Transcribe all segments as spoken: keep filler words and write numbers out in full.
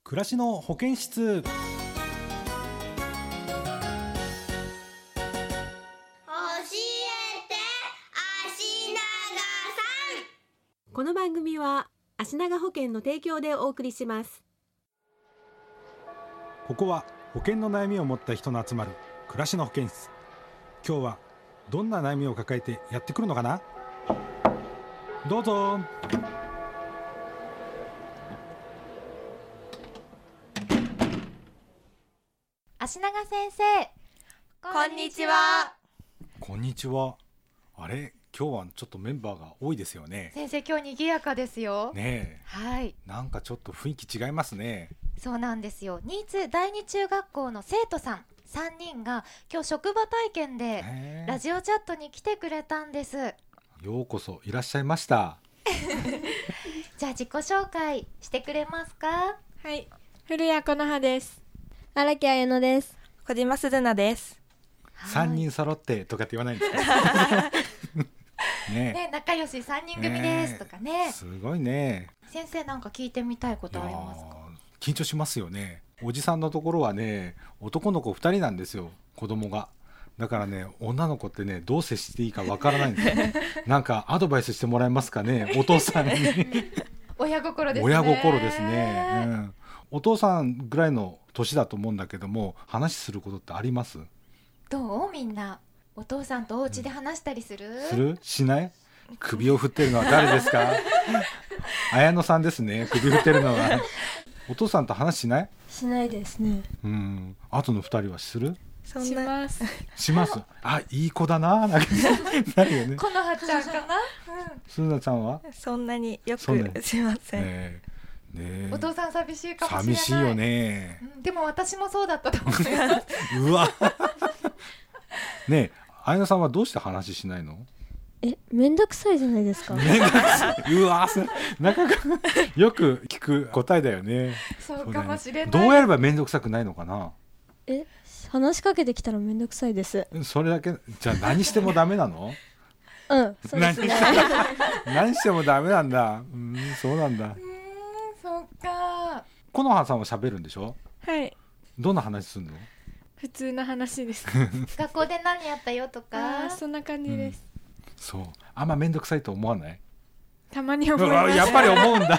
暮らしの保健室。 教えて足長さん。 この番組は足長保険の提供でお送りします。 ここは保険の悩みを持った人の集まる暮らしの保健室。今日はどんな悩みを抱えてやってくるのかな。どうぞ。 足長先生、 こんにちは。 こんにちは。あれ、今日はちょっとメンバーが多いですよね。 先生今日賑やかですよ。 ねえ、 はい、 なんかちょっと雰囲気違いますね。 そうなんですよ。新津第二中学校の生徒さんさんにんが今日職場体験でラジオチャットに来てくれたんです。 ようこそいらっしゃいました。 じゃあ自己紹介してくれますか。 はい、古谷このはです。 荒木彩乃です。 小島すずなです。 さんにん揃ってとかって言わないんですか。ね, ね、仲良しさんにん組ですとかね。 すごいね。 先生なんか聞いてみたいことありますか。 緊張しますよね。おじさんのところはね、男の子ふたりなんですよ、子供が。だからね、女の子ってね、どう接していいかわからないんですよ。なんかアドバイスしてもらえますかね、お父さんに。 親心ですね。 親心ですね、うん、お父さんぐらいの年だと思うんだけども、話することってあります？ どう？みんなお父さんとお家で話したりする？ する？しない？首を振ってるのは誰ですか？綾乃さんですね、首振ってるのは。お父さんと話しない？ しないですね。 うん。あとのふたりはする？ そんなします。 します。あ、いい子だな。なんかなるよね。 このはちゃんかな。うん、 すずなちゃんは？そんなによくしません。 えーね、 お父さん寂しいかもしれない。 寂しいよね、 うん、でも私もそうだったと思います。 うわ。ねえ、綾乃さんはどうして話しないの？ え、めんどくさいじゃないですか。 めんどくさい。うわ、なかなかよく聞く答えだよね。 そうかもしれない。 どうやればめんどくさくないのかな。 え、話しかけてきたらめんどくさいです。 それだけ。じゃあ何してもダメなの？ うん、そうですね。 何してもダメなんだ。うん、そうなんだ。 うーん、そっか。 このはさんは喋るんでしょ？ はい。 どんな話するの？ 普通の話です。 学校で何やったよとか。 あ、そんな感じです。 うん、そう。あんまめんどくさいと思わない？ たまに思います。 やっぱり思うんだ。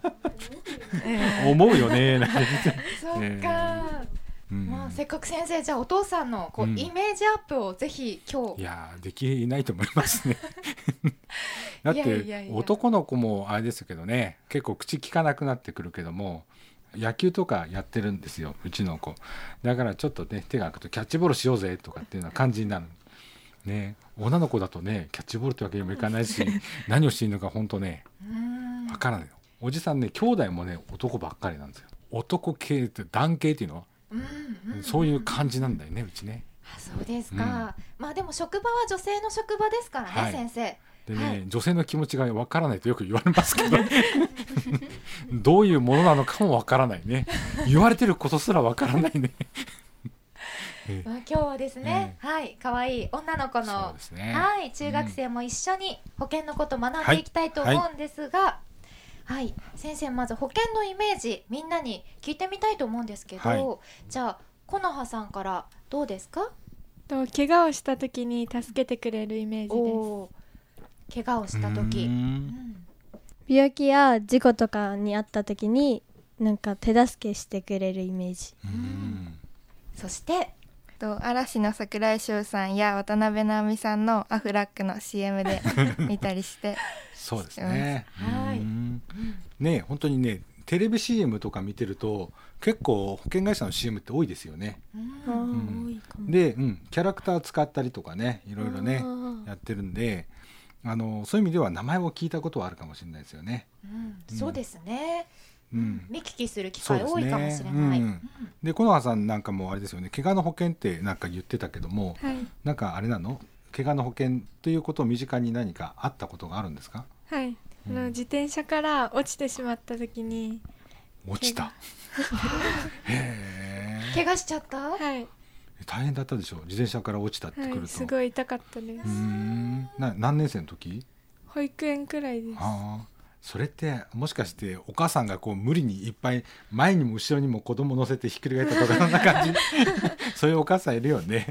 思うよね。 そっか、えーうん、まあ、せっかく先生、じゃあお父さんのこう、うん、イメージアップをぜひ今日。 いやできないと思いますね。だっていやいやいや、男の子もあれですけどね、結構口聞かなくなってくるけども、野球とかやってるんですよ、うちの子。だからちょっとね、手が空くとキャッチボールしようぜとかっていうような感じになるね。女の子だとね、キャッチボールってわけにもいかないし、何をしていいのか本当ねわからないよ。おじさんね、兄弟もね、男ばっかりなんですよ。男系って男系っていうの、うんうんうん、そういう感じなんだよね、うちね。 あ、そうですか、うん、まあでも職場は女性の職場ですからね、はい、先生でね、 はい、 女性の気持ちがわからないとよく言われますけどどういうものなのかもわからないね。言われてることすらわからないね。 まあ、今日はですね、うん、はい、可愛い女の子の、ね、はい、中学生も一緒に保険のことを学んでいきたいと思うんですが、はいはいはい、先生、まず保険のイメージみんなに聞いてみたいと思うんですけど、はい、じゃあこのはさんからどうですか？ と怪我をした時に助けてくれるイメージです。怪我をした時、うん、 病気や事故とかにあった時になんか手助けしてくれるイメージ。 うん、そしてと嵐の櫻井翔さんや渡辺直美さんのアフラックの シーエム で見たりしてそうですね、 はい、 ね、本当にね、テレビ シーエム とか見てると結構保険会社の シーエム って多いですよね。 うん、 うん、で、うん、キャラクター使ったりとかね、いろいろねやってるんで、あのそういう意味では名前を聞いたことはあるかもしれないですよね。 うんうん、そうですね、うん、見聞きする機会多いかもしれない。 で、このはさんなんかもあれですよね、怪我の保険ってなんか言ってたけども、 はい、 なんかあれなの、怪我の保険ということを身近に何かあったことがあるんですか？ はい、うん、あの自転車から落ちてしまった時に。 落ちた。へー、怪我しちゃった？ はい、 大変だったでしょう、自転車から落ちたってくると。はい、 すごい痛かったです。 うーん、な何年生の時？ 保育園くらいです。 あ、 それってもしかしてお母さんがこう無理にいっぱい前にも後ろにも子供乗せてひっくり返ったとかそんな感じそういうお母さんいるよね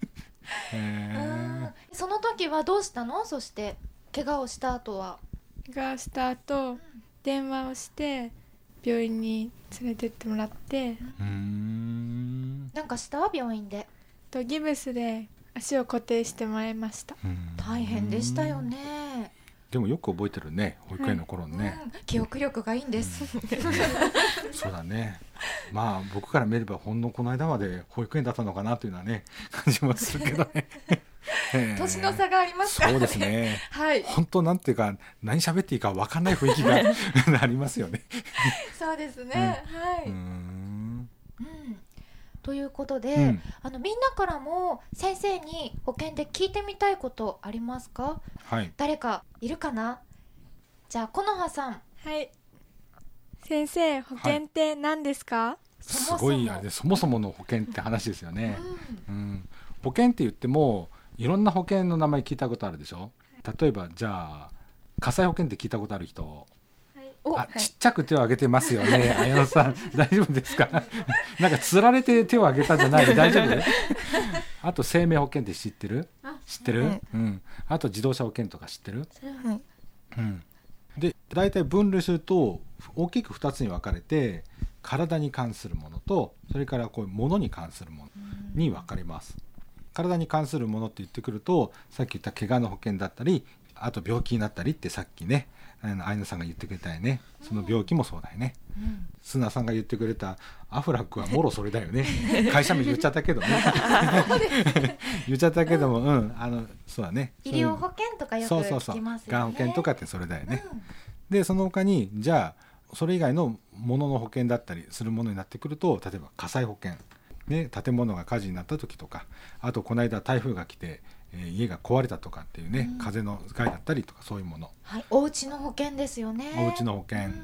えー、その時はどうしたの？そして怪我をした後は怪我した後、うん、電話をして病院に連れてってもらって、 うーんなんかした病院でとギブスで足を固定してもらいました。 大変でしたよね。 でもよく覚えてるね、保育園の頃ね、はいうん、記憶力がいいんです、うん、 そうだね。まあ僕から見ればほんのこの間まで保育園だったのかなというのはね感じもするけどね年の差がありますからね。 そうですね、 はい、 本当なんていうか何喋っていいか分かんない雰囲気がありますよねそうですね、うん、はい、うーん、ということで、うん、あのみんなからも先生に保健で聞いてみたいことありますか？ はい、 誰かいるかな？じゃあこのはさん。 はい、先生、保健って何ですか？はい、 すごいあれそもそもの保健って話ですよね、うんうん、保健って言ってもいろんな保険の名前聞いたことあるでしょ。例えばじゃあ火災保険って聞いたことある人、はい、あ、ちっちゃく手を挙げてますよね綾乃さん大丈夫ですかなんかつられて手を挙げたんじゃない大丈夫あと生命保険って知ってる？知ってる、はい、うん、あと自動車保険とか知ってる？はい、うん、で大体分類すると大きくふたつに分かれて体に関するものとそれからこういうものに関するものに分かれます。体に関するものって言ってくるとさっき言った怪我の保険だったりあと病気になったりってさっきね相野さんが言ってくれたよね。その病気もそうだよね、うん、砂さんが言ってくれたアフラックはもろそれだよね会社名言っちゃったけどね言っちゃったけども、うん、あのそうだね、 医療保険とかよく聞きますよね。そうそうそう、 がん保険とかってそれだよね、うん、でその他にじゃあそれ以外のものの保険だったりするものになってくると例えば火災保険ね、建物が火事になった時とかあとこの間台風が来て、えー、家が壊れたとかっていうね、うん、風の害だったりとかそういうもの、 はい、お家の保険ですよね。 お家の保険、うんうん、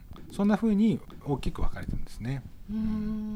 そんな風に大きく分かれてるんですね。 うん、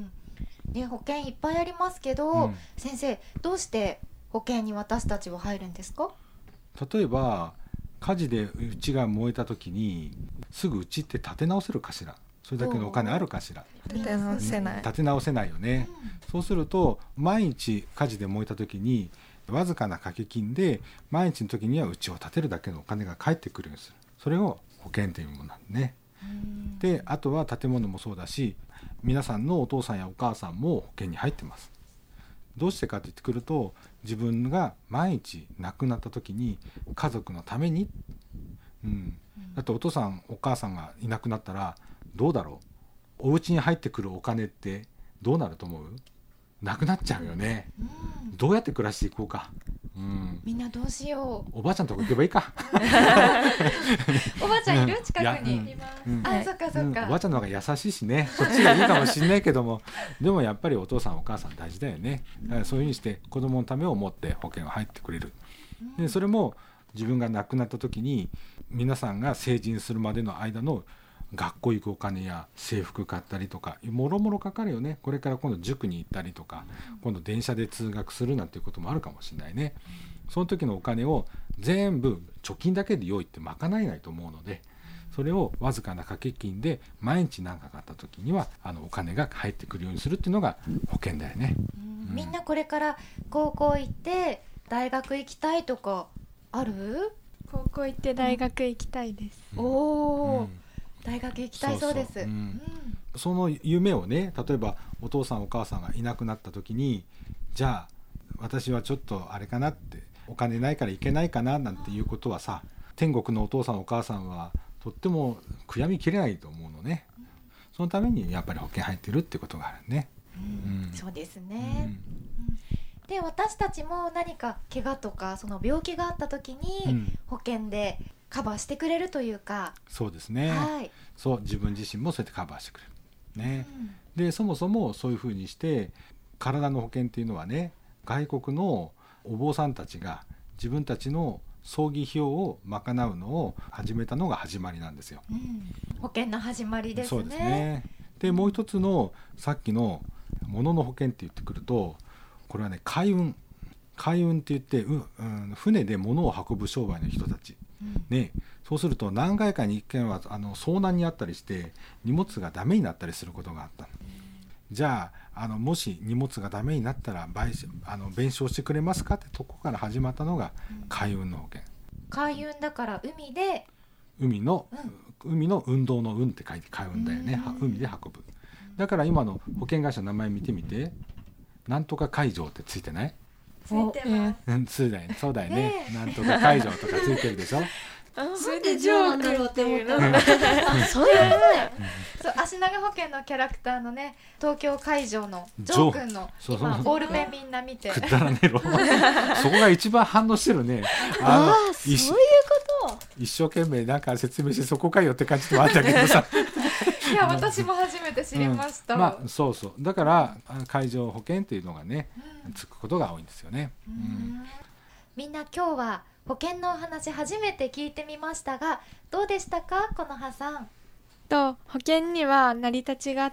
で保険いっぱいありますけど、うん、先生どうして保険に私たちは入るんですか？ 例えば火事で家が燃えた時にすぐ家って建て直せるかしら、それだけのお金あるかしら。 立て直せない、 立て直せないよね、うん、そうすると毎日火事で燃えた時にわずかな掛け金で毎日の時には家を建てるだけのお金が返ってくるようにする、それを保険というものなんでね。であとは建物もそうだし皆さんのお父さんやお母さんも保険に入ってます。どうしてかって言ってくると自分が毎日亡くなった時に家族のために、うん、だってお父さんお母さんがいなくなったらどうだろう、お家に入ってくるお金ってどうなると思う？なくなっちゃうよね、うん、どうやって暮らしていこうか、うん、 みんなどうしよう。 おばあちゃんとこ行けばいいかおばあちゃんいる？近くに、うん、あ、そっかそっか、 うん、おばあちゃんの方が優しいしねそっちがいいかもしれないけどもでもやっぱりお父さんお母さん大事だよね。だからそういうふうにして子供のためを思って保険は入ってくれる。でそれも自分が亡くなった時に皆さんが成人するまでの間の学校行くお金や制服買ったりとかもろもろかかるよね。これから今度塾に行ったりとか今度電車で通学するなんていうこともあるかもしれないね。その時のお金を全部貯金だけで用意って賄えないと思うのでそれをわずかな掛け金で毎日何かかった時にはあのお金が入ってくるようにするっていうのが保険だよね。 うん、みんなこれから高校行って大学行きたいとかある？ 高校行って大学行きたいです。 うん、おー、うん大学行きたいそうです。そうそう、うんうん、 その夢をね例えばお父さんお母さんがいなくなった時にじゃあ私はちょっとあれかなってお金ないから行けないかななんていうことはさ天国のお父さんお母さんはとっても悔やみきれないと思うのね。そのためにやっぱり保険入ってるってことがあるね。 うんうん、そうですね。うん、で私たちも何か怪我とかその病気があった時に保険でカバーしてくれるというか、 うん、そうですね、はい、そう自分自身もそうやってカバーしてくれる、ねうん、でそもそもそういうふうにして体の保険っていうのはね外国のお坊さんたちが自分たちの葬儀費用を賄うのを始めたのが始まりなんですよ、うん、 保険の始まりですね。 そうですね。でもう一つのさっきの物の保険って言ってくるとこれはね海運海運って言って、うんうん、船で物を運ぶ商売の人たち、うね、そうすると何回かにいっけんはあの遭難にあったりして荷物がダメになったりすることがあった。じゃあ、あのもし荷物がダメになったら賠あの弁償してくれますかってとこから始まったのが海運の保険。 海運だから海で海の、うん、海の運動の運って書いて海運だよね、うん、海で運ぶ。だから今の保険会社の名前見てみて、なんとか海上ってついてない？ ついてます。 うん、そうだよね、そうだよね、なんとか海上とかついてるでしょ。 それでジョーなんだろうって思った。 そういうことだよ。そう、足長保険のキャラクターのね、東京海上のジョー君の今ボールペンみんな見て。 くだらねえろ。そこが一番反応してるね。 ああ、そういうこと。 一生懸命なんか説明してそこかよって感じでもあったけどさ。 いや、私も初めて知りました。 うん、まあそうそう。だから海上保険っていうのがね、うん、つくことが多いんですよね。うんうん、 みんな今日は保険のお話初めて聞いてみましたが、どうでしたか、このはさん。 と保険には成り立ちがあって、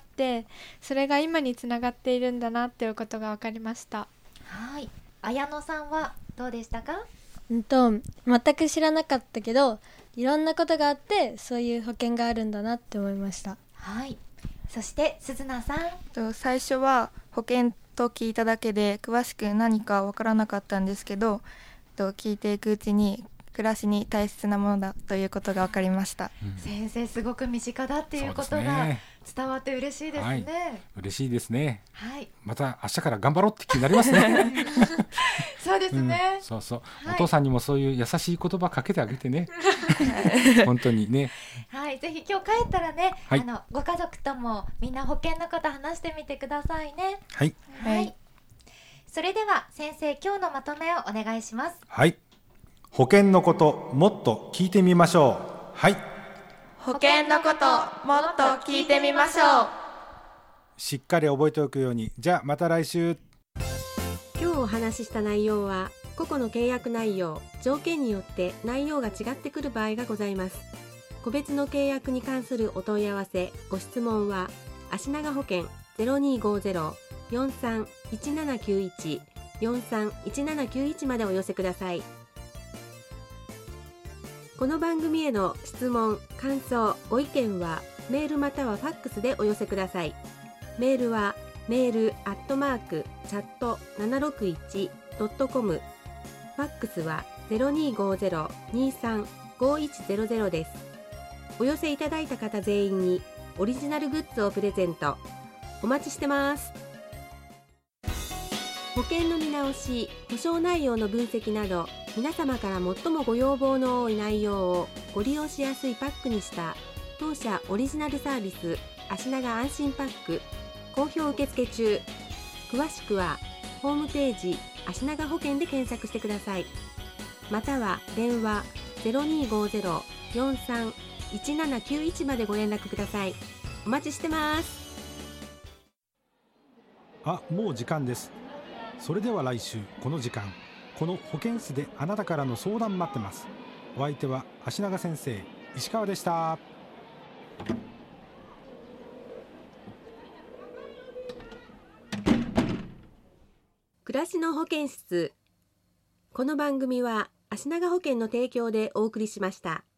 それが今につながっているんだなっていうことが分かりました。 はい、綾乃さんはどうでしたか？ うんと全く知らなかったけど、いろんなことがあってそういう保険があるんだなって思いました。 はい、そして鈴名さん。 と最初は保険と聞いただけで詳しく何か分からなかったんですけど、と聞いていくうちに暮らしに大切なものだということが分かりました。 うん、先生すごく身近だっていうことが伝わって嬉しいですね。はい、 嬉しいですね。 はい、 また明日から頑張ろうって気になりますね。 そうですね、 うん、そうそう、はい、お父さんにもそういう優しい言葉かけてあげてね。本当にね。 はい、ぜひ今日帰ったらね、はい、あのご家族ともみんな保険のこと話してみてくださいね。 はい、 はい、それでは先生、今日のまとめをお願いします。 はい、保険のこともっと聞いてみましょう。はい、 保険のこともっと聞いてみましょう。 しっかり覚えておくように。じゃあまた来週。 今日お話しした内容は個々の契約内容、条件によって内容が違ってくる場合がございます。個別の契約に関するお問い合わせ、ご質問は足長保険 ゼロにーごーゼロ よんさん いちななきゅういち よんさん いちななきゅういちまでお寄せください。この番組への質問、感想、ご意見はメールまたはファックスでお寄せください。メールはメールアットマークチャットななろくいちドットコム、ファックスは ゼロにーごーゼロ にーさん ごーいちゼロゼロ です。お寄せいただいた方全員にオリジナルグッズをプレゼント。お待ちしてます。保険の見直し、保証内容の分析など、皆様から最もご要望の多い内容をご利用しやすいパックにした当社オリジナルサービス、足長安心パック、好評受付中。詳しくはホームページ足長保険で検索してください。または電話 ゼロにーごーゼロ よんさん いちななきゅういちまでご連絡ください。お待ちしてます。 あ、もう時間です。それでは来週この時間、この保健室であなたからの相談待ってます。お相手は足長先生、石川でした。 暮らしの保健室。この番組は足長保険の提供でお送りしました。